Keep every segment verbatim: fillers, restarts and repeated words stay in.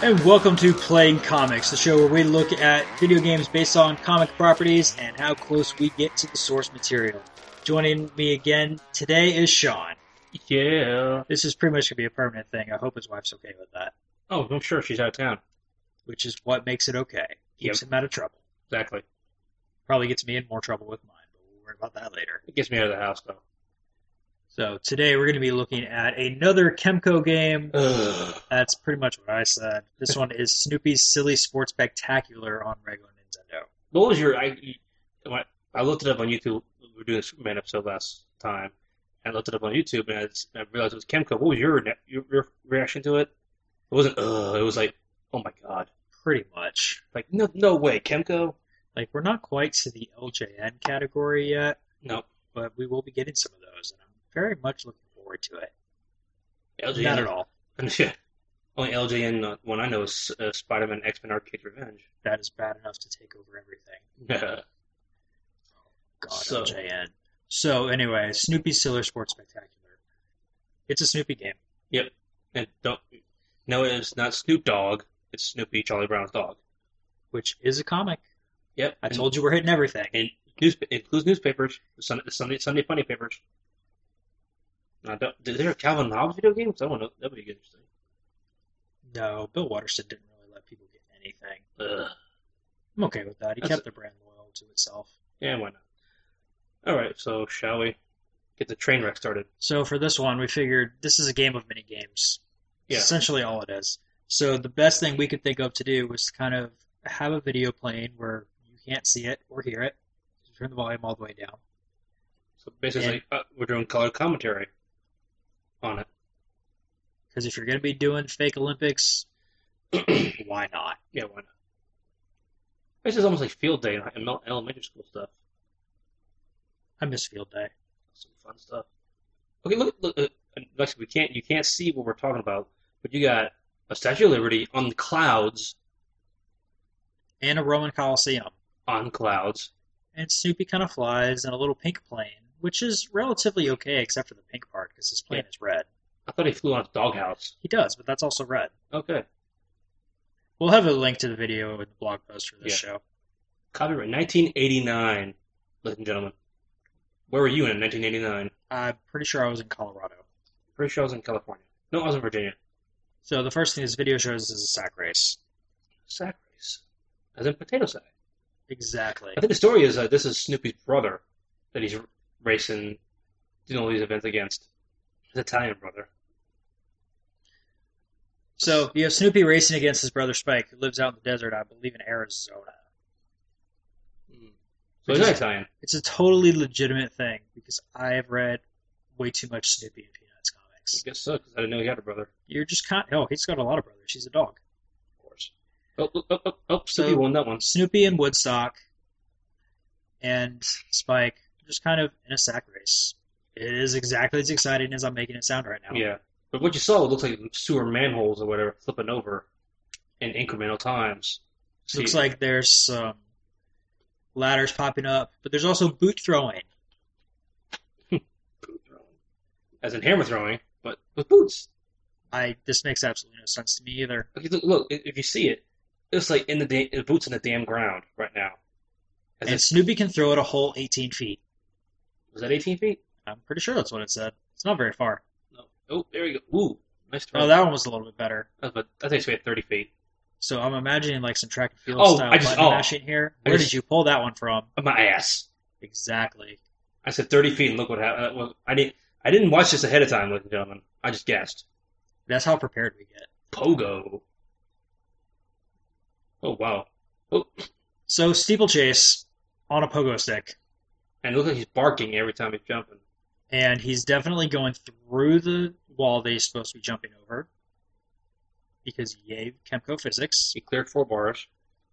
And welcome to Playing Comics, the show where we look at video games based on comic properties and how close we get to the source material. Joining me again today is Sean. Yeah. This is pretty much going to be a permanent thing. I hope his wife's okay with that. Oh, I'm sure she's out of town. Which is what makes it okay. Keeps Yep. him out of trouble. Exactly. Probably gets me in more trouble with mine, but we'll worry about that later. It gets me out of the house, though. So today we're going to be looking at another Kemco game. Ugh. That's pretty much what I said. This one is Snoopy's Silly Sports Spectacular on regular Nintendo. What was your... I, I I looked it up on YouTube. We were doing a Superman episode last time. And I looked it up on YouTube, and I, just, I realized it was Kemco. What was your, your your reaction to it? It wasn't, ugh. It was like, oh my god. Pretty much. Like, no no way. Kemco? Like, we're not quite to the L J N category yet, No. but we will be getting some of those, and I'm very much looking forward to it. L J N. Not at all. Only L J N uh, one I know is uh, Spider-Man X-Men Arcade Revenge. That is bad enough to take over everything. God, So- L J N. So, anyway, Snoopy's Silly Sports Spectacular. It's a Snoopy game. Yep. And don't... No, it's not Snoop Dogg. It's Snoopy, Charlie Brown's dog. Which is a comic. Yep. I told you we're hitting everything. And news, it includes newspapers, the Sunday, the Sunday, Sunday Funny papers. I don't, is there a Calvin Hobbes video game? 'Cause I don't know. That would be interesting. No, Bill Watterson didn't really let people get anything. Ugh. I'm okay with that. He That's- kept the brand loyal to itself. Yeah, why not? All right, so shall we get the train wreck started? So for this one, we figured this is a game of mini games. Yeah. Essentially all it is. So the best thing we could think of to do was to kind of have a video playing where you can't see it or hear it. Turn the volume all the way down. So basically, Yeah. uh, we're doing color commentary on it. Because if you're going to be doing fake Olympics, why not? Yeah, why not? This is almost like field day in in elementary school stuff. I miss field day. Some fun stuff. Okay, look, look. Uh, Lexi, we can't. You can't see what we're talking about, but you got a Statue of Liberty on the clouds. And a Roman Coliseum. On clouds. And Snoopy kind of flies in a little pink plane, which is relatively okay except for the pink part because his plane Yeah. is red. I thought he flew on a doghouse. He does, but that's also red. Okay. We'll have a link to the video in the blog post for this Yeah. show. Copyright nineteen eighty-nine, ladies and gentlemen. Where were you in nineteen eighty-nine? I'm pretty sure I was in Colorado. Pretty sure I was in California. No, I was in Virginia. So the first thing this video shows is a sack race. Sack race. As in potato sack. Exactly. I think the story is that this is Snoopy's brother that he's racing, doing all these events against. His Italian brother. So you have Snoopy racing against his brother Spike, who lives out in the desert, I believe in Arizona. Mm. So he's not Italian. It's a totally legitimate thing because I have read way too much Snoopy and Peanuts I comics. guess so, because I didn't know he had a brother. You're just kind oh, he's got a lot of brothers. He's a dog. Of course. Oh, oh, oh, oh, oh Snoopy So- won that one. Snoopy and Woodstock and Spike are just kind of in a sack race. It is exactly as exciting as I'm making it sound right now. Yeah. But what you saw, it looks like sewer manholes or whatever flipping over in incremental times. Looks See- like there's some ladders popping up, but there's also boot throwing. boot throwing. As in hammer throwing, but with boots. I this makes absolutely no sense to me either. Okay, look, look, if you see it, it's like in the da- the boots in the damn ground right now. As And in- Snoopy can throw it a whole eighteen feet. was that eighteen feet? I'm pretty sure that's what it said. It's not very far. No. Oh, there you go. Ooh, nice throw. Oh, that one was a little bit better. That's about, I think it's about thirty feet. So I'm imagining like some track and field Oh, style I just- button oh. mashing here. I Where just- did you pull that one from? My ass. Exactly. I said thirty feet, and look what happened. Uh, well, I didn't. I didn't watch this ahead of time, ladies and gentlemen. I just guessed. That's how prepared we get. Pogo. Oh wow. Oh, So steeplechase on a pogo stick, and it looks like he's barking every time he's jumping. and he's definitely going through the wall that he's supposed to be jumping over. Because yay, Kemco physics. He cleared four bars.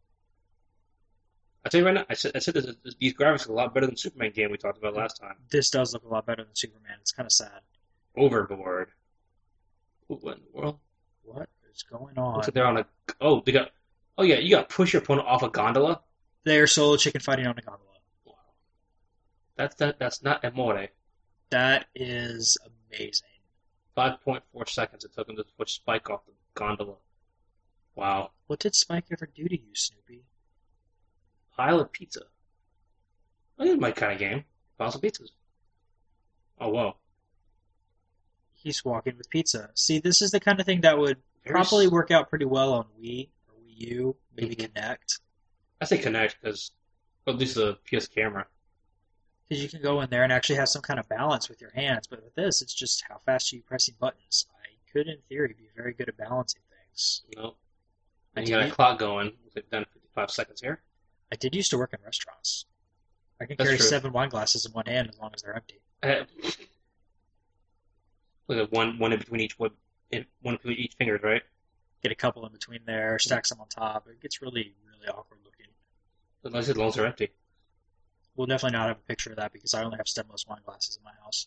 I tell you right now, I said, I said this, this, these graphics are a lot better than the Superman game we talked about last time. This does look a lot better than Superman. It's kind of sad. Overboard. Ooh, what in the world? What is going on? Looks like they're on a. Oh, they got. Oh yeah, you got to push your opponent off a gondola. They are solo chicken fighting on a gondola. Wow. That's that. That's not amore. That is amazing. Five point four seconds it took him to push Spike off the gondola. Wow. What did Spike ever do to you, Snoopy? Pile of pizza. Well, this is my kind of game. Piles of pizzas. Oh, whoa. He's walking with pizza. See, this is the kind of thing that would Very probably s- work out pretty well on Wii or Wii U, maybe Mhm. Connect. I say Connect because, well, at least the P S camera. Because you can go in there and actually have some kind of balance with your hands. But with this, it's just how fast are you pressing buttons. I could, in theory, be very good at balancing things. You know, I and you got a did, clock going. Looks like done in fifty-five seconds here. I did used to work in restaurants. I can That's carry true. seven wine glasses in one hand as long as they're empty. Uh, Look at one, one in between each wood, in, one in between each fingers, right? Get a couple in between there, stack some on top. It gets really, really awkward looking. Unless the lungs are empty. We'll definitely not have a picture of that because I only have stemless wine glasses in my house.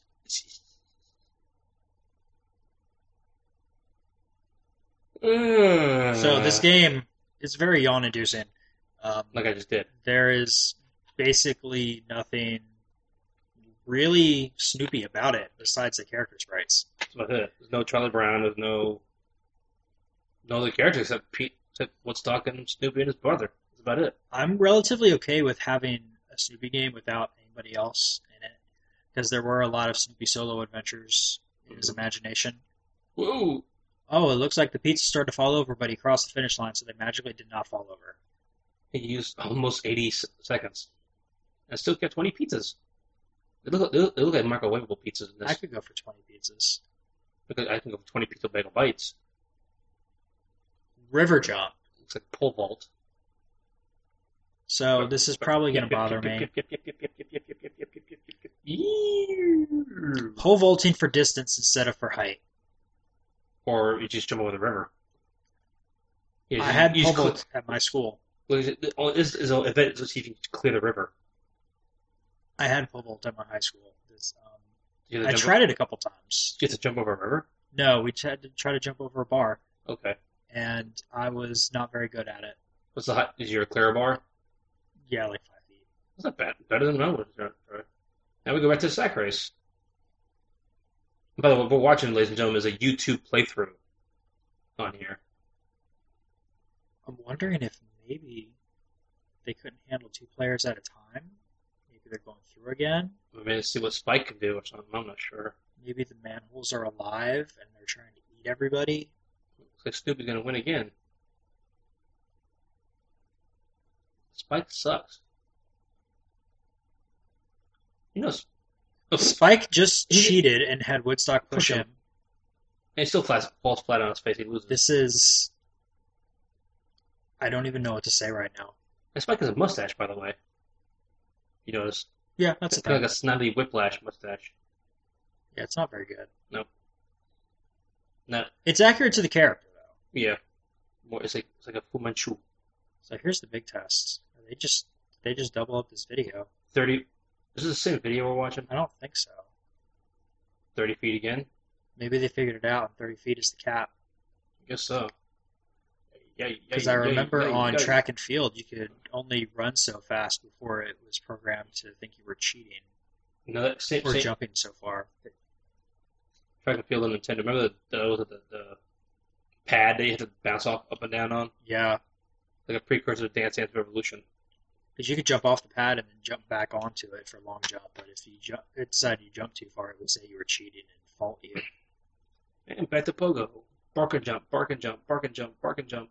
So this Uh, game is very yawn-inducing. Um, like I just did. there is basically nothing really Snoopy about it besides the character sprites. That's about it. There's no Charlie Brown. There's no no other characters except Pete, except Woodstock and Snoopy and his brother. That's about it. I'm relatively okay with having a Snoopy game without anybody else in it because there were a lot of Snoopy solo adventures in his Mhm. imagination. Whoa! Oh, it looks like the pizza started to fall over, but he crossed the finish line, so they magically did not fall over. He used almost eighty s- seconds and still kept twenty pizzas. They look, they look, they look like microwavable pizzas in I this. could go for twenty pizzas. Because I can go for twenty pizza bagel bites. River jump. Looks like pole vault. So this is probably going to bother me. Pole vaulting for distance instead of for height. Or you just jump over the river. You I just- had you pole just cl- vault at my school. well, is it- oh, This is an event to see if you can clear the river. I had pole vault at my high school. This, um, You have I to jump, tried it a couple times. you have to jump over a river? No, we had to try to jump over a bar, Okay. and I was not very good at it. What's the high, is your clear bar? Yeah, like five feet. That's not bad. Better than I would. Right. Now we go back to the sack race. By the way, what we're watching, ladies and gentlemen, is a YouTube playthrough on here. I'm wondering if maybe they couldn't handle two players at a time. Maybe they're going through again. Maybe to see what Spike can do or something. I'm not sure. Maybe the manholes are alive and they're trying to eat everybody. Looks like Snoopy's gonna win again. Spike sucks. You know, oh, Spike just He- cheated and had Woodstock push Push him. him. and he still flat, falls flat on his face. He loses. This is. I don't even know what to say right now. And Spike has a mustache, by the way. You notice? Yeah, that's It's the kind of thing. like a snotty whiplash mustache. Yeah, it's not very good. Nope. No. It's accurate to the character, though. Yeah. More. It's like it's like a Fu Manchu. So here's the big test. Are they just they just double up this video? Thirty. This is the same video we're watching. I don't think so. Thirty feet again. Maybe they figured it out and thirty feet is the cap. I guess so. Yeah. Yeah. Because I yeah, remember yeah, on yeah. track and field, you could only run so fast before it was programmed to think you were cheating No, that same, or same jumping so far. track and field on Nintendo. Remember the the, was it the the pad that you had to bounce off up and down on, Yeah, like a precursor to Dance Dance Revolution. because you could jump off the pad and then jump back onto it for a long jump. But if you jump, it decided you jumped too far, it would say you were cheating and fault you. And back to Pogo. Bark and jump, bark and jump, bark and jump, bark and jump.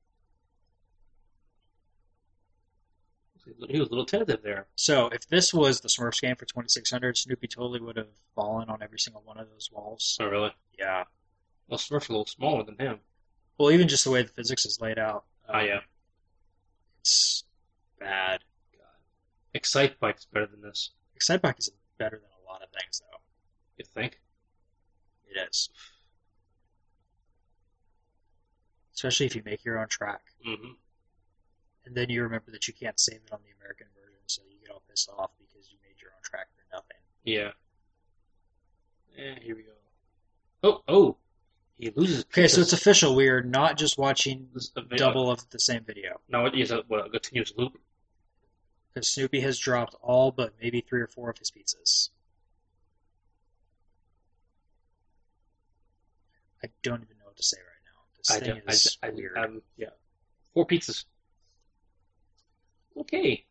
He was a little tentative there. So if this was the Smurfs game for twenty-six hundred, Snoopy totally would have fallen on every single one of those walls. Oh, really? Yeah. Well, Smurf's a little smaller than him. Well, even just the way the physics is laid out, Oh, yeah. it's bad. God. Excite Bike's better than this, Excitebike is better than a lot of things, though. you think? It is. Especially if you make your own track. Mm-hmm. And then you remember that you can't save it on the American version, so you get all pissed off because you made your own track for nothing. Yeah. And here we go. Oh, oh! He loses. Okay, so pizzas. it's official. We are not just watching This is a video. double of the same video. No, it is a, what, a continuous loop. Because Snoopy has dropped all but maybe three or four of his pizzas. I don't even know what to say right now. This I thing don't. I, is I, weird. um, yeah. Four pizzas. Okay.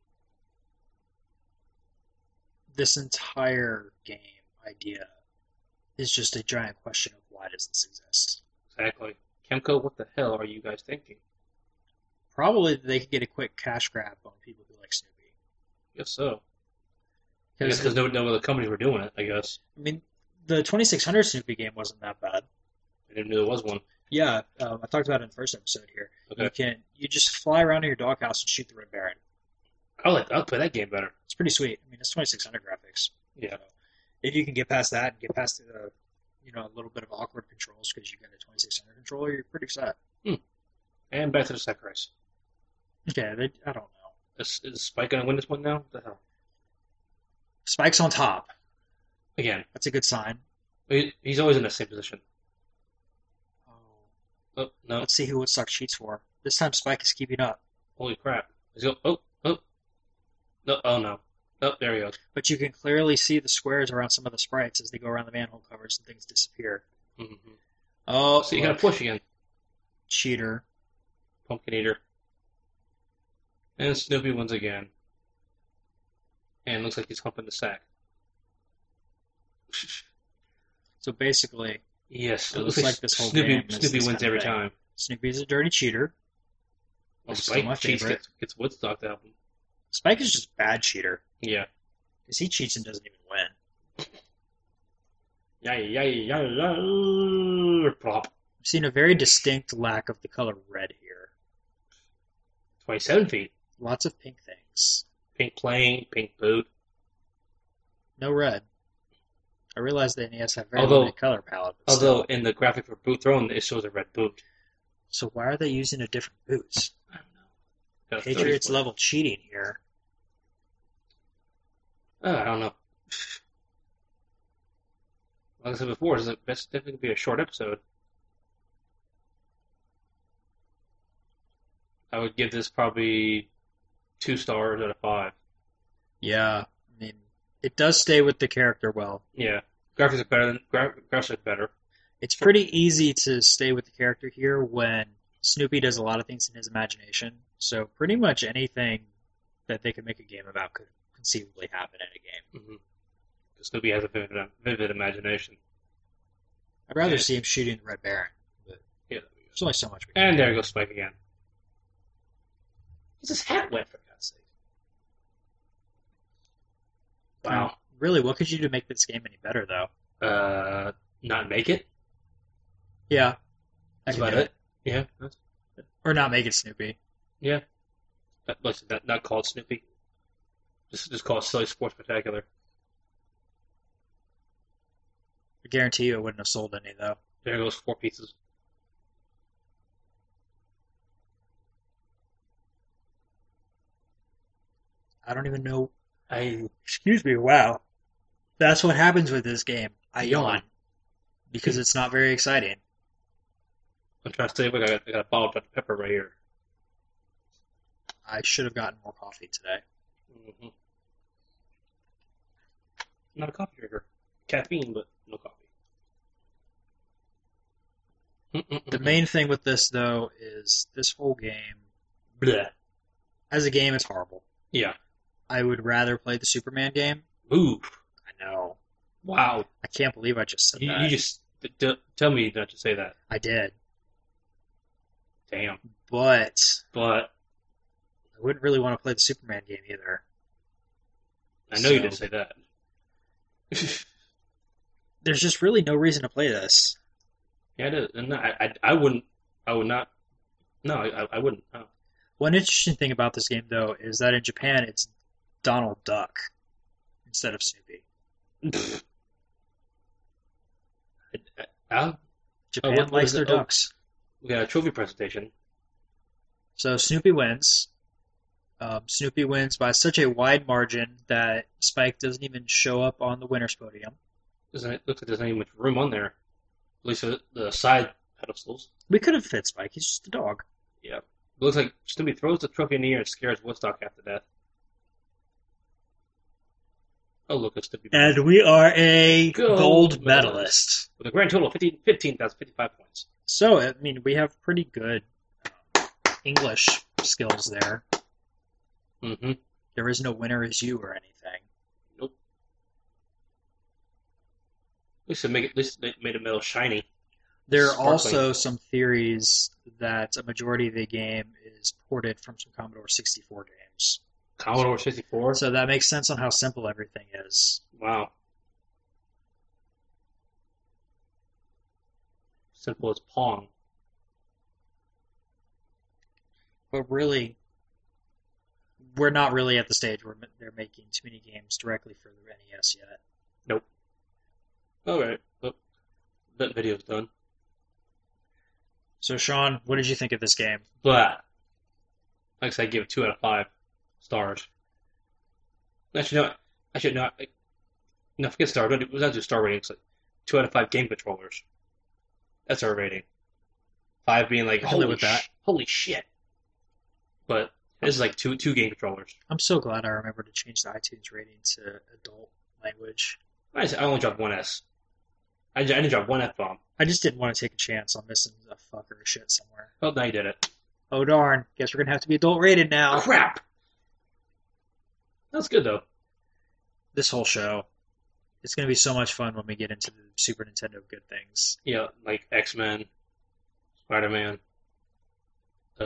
This entire game idea is just a giant question of why does this exist? Exactly. Kemco, what the hell are you guys thinking? Probably they could get a quick cash grab on people who like Snoopy. Guess so. I guess Because because no, no other companies were doing it. I guess I mean, the twenty-six hundred Snoopy game wasn't that bad. I didn't know there was one. Yeah, um, I talked about it in the first episode here. Okay. You can you just fly around to your doghouse and shoot the Red Baron. I like. I'll play that game better. It's pretty sweet. I mean, it's twenty-six hundred graphics. Yeah. So if you can get past that and get past the, you know, a little bit of awkward controls because you got a twenty-six hundred controller, you're pretty set. Hmm. And back to the Sakurais. Okay, they, I don't know. Is, is Spike gonna win this one now? What the hell? Spike's on top. Again, That's a good sign. he, he's always in the same position. Oh, Oh no! let's see who Woodstock cheats for. This time Spike is keeping up. Holy crap! He's go. Oh oh no! Oh no! Oh, there he goes. But you can clearly see the squares around some of the sprites as they go around the manhole covers and things disappear. Mm-hmm. Oh, So you look. gotta push again. Cheater. Pumpkin eater. And Snoopy wins again. And looks like he's humping the sack. So basically, Yes, it looks like this whole Snoopy, game is Snoopy this wins kind of every thing. time. Snoopy's a dirty cheater. Well, Still Spike my cheats, favorite. gets, gets Woodstock album. Spike is just a bad cheater Yeah. because he cheats and doesn't even win. Yeah, yeah, yeah, yeah. Plop. I've seen a very distinct lack of the color red here. twenty-seven feet. Lots of pink things. Pink plane, pink boot. No red. I realize the N E S have very Although- limited color palette, but Although still. in the graphic for Boot Throne, it shows a red boot. So why are they using a different boots? I don't know. Got a thirty Patriots foot. level cheating here. Uh, I don't know. Like I said before, this is that's definitely gonna be a short episode. I would give this probably two stars out of five. Yeah, I mean, it does stay with the character well. Yeah, graphics are better than gra- graphics are better. It's pretty easy to stay with the character here when Snoopy does a lot of things in his imagination. So pretty much anything that they could make a game about could conceivably happen in a game. Mm-hmm. Because Snoopy has a vivid, vivid imagination. I'd rather Yeah. see him shooting the Red Baron, but Yeah. there's only so much we can And do. there goes Spike again. Is his hat wet, for God's sake? Wow. Really, what could you do to make this game any better, though? Uh, not make it? Yeah, I That's can about do it. Yeah. That's, Or not make it Snoopy. yeah. That, listen, that, not called Snoopy. Just, just call it Silly Sports Spectacular. I guarantee you it wouldn't have sold any, though. There goes four pieces. I don't even know. I Excuse me, wow. That's what happens with this game. I yawn. Because it's not very exciting. I'm trying to say, look, I got, I got a bottle of Doctor Pepper right here. I should have gotten more coffee today. Mm-hmm. Not a coffee drinker. Caffeine, but no coffee. The main thing with this, though, is this whole game, Bleh. as a game, it's horrible. Yeah. I would rather play the Superman game. Ooh. I know. Wow. I can't believe I just said You, that. you just d- d- tell me not to say that. I did. Damn. But But I wouldn't really want to play the Superman game either. I know you So- didn't say that. There's just really no reason to play this. Yeah, it is. And I, I, I wouldn't. I would not. No, I, I wouldn't. No. One interesting thing about this game, though, is that in Japan it's Donald Duck instead of Snoopy. I, I, I'll- Japan what- what likes is their it? Oh. ducks. we got a trophy presentation. So Snoopy wins. Um, Snoopy wins by such a wide margin that Spike doesn't even show up on the winner's podium. Doesn't it looks like there's not even much room on there? At least the, the side pedestals. We could have fit Spike. He's just a dog. Yeah. It looks like Snoopy throws the trophy in the air and scares Woodstock half to death. Oh, look, it's Snoopy. And we are a Gold gold, medalist. medalist. With a grand total of fifteen thousand fifty-five points. So, I mean, we have pretty good um, English skills there. Mm-hmm. There is no winner as you or anything. Nope. At least they make it, at least they made a metal shiny. There are Sparkling. also some theories that a majority of the game is ported from some Commodore sixty-four games. Commodore sixty-four? So that makes sense on how simple everything is. Wow. Simple as Pong. But really, we're not really at the stage where they're making too many games directly for the N E S yet. Nope. Alright. Well, that video's done. So, Sean, what did you think of this game? Blah. Like I said, I give it two out of five stars. Actually, no. Actually, no. I, no, forget star. It was not just star rating. It's like two out of five game controllers. That's our rating. Five being like, I can live holy, with that. sh- holy shit. But this is like two two game controllers. I'm so glad I remembered to change the iTunes rating to adult language. I, just, I only dropped one S. I, I didn't drop one F bomb. I just didn't want to take a chance on missing a fuck or a shit somewhere. Well, now you did it. Oh darn, guess we're gonna have to be adult rated now. Crap! That's good, though. This whole show. It's gonna be so much fun when we get into the Super Nintendo good things. Yeah, like X-Men, Spider-Man, uh,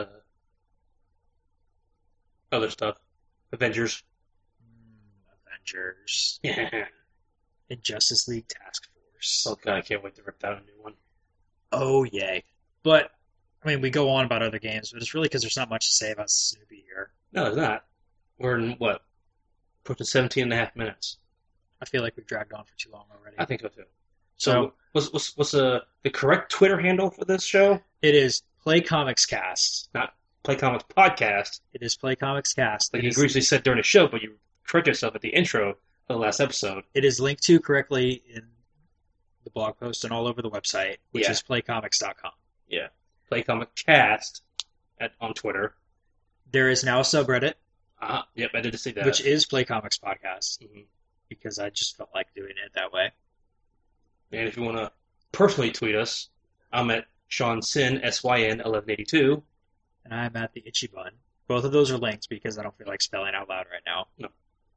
other stuff. Avengers. Mm, Avengers. Yeah. And Justice League Task Force. Oh god, I can't wait to rip out a new one. Oh, yay. But, I mean, we go on about other games, but it's really because there's not much to say about Snoopy here. No, it's not. We're in, what, approaching seventeen and a half minutes. I feel like we've dragged on for too long already. I think so, too. So, So, what's, what's, what's uh, the correct Twitter handle for this show? it is Play Comics Cast. Not Play Comics Podcast, It is Play Comics Cast. like It you is, originally said during the show, but you correct yourself at the intro of the last episode. it is linked to correctly in the blog post and all over the website, which Yeah. is play comics dot com. Yeah. Play Comic Cast at, on Twitter. There is now a subreddit, Uh, yep, I did see that. which is Play Comics Podcast, Mhm. because I just felt like doing it that way. And if you want to personally tweet us, I'm at Sean Sin, S Y N eleven eighty-two. And I'm at the Itchy Bun. Both of those are linked because I don't feel like spelling out loud right now. And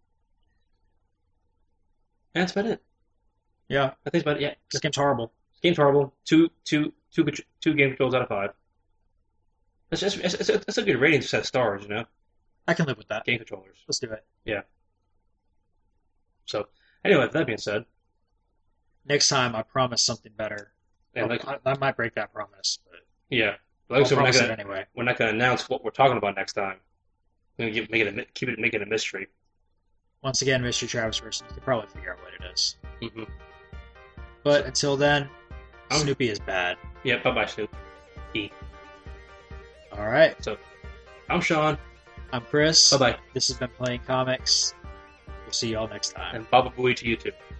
that's about it. Yeah, I think that's about it. Yeah. this game's horrible. Game's horrible. Two, two, two, contr- two game controls out of five. That's, that's, that's, that's a good rating to set stars, you know? I can live with that. Game controllers. Let's do it. So, anyway, with that being said, Next time, I promise something better. and like, I, I might break that promise, but yeah, like I I'll said, we're not promise gonna, it anyway. we're not gonna announce what we're talking about next time. We're gonna give, make it a, mi- keep it, make it a mystery. Once again, Mister Travis Person, you can probably figure out what it is. Mm-hmm. But until then, I'm- Snoopy is bad. Yeah, bye bye, Snoop. All right, I'm Sean. I'm Chris. Bye bye, This has been Playing Comics. We'll see y'all next time. and Baba Booey to you too.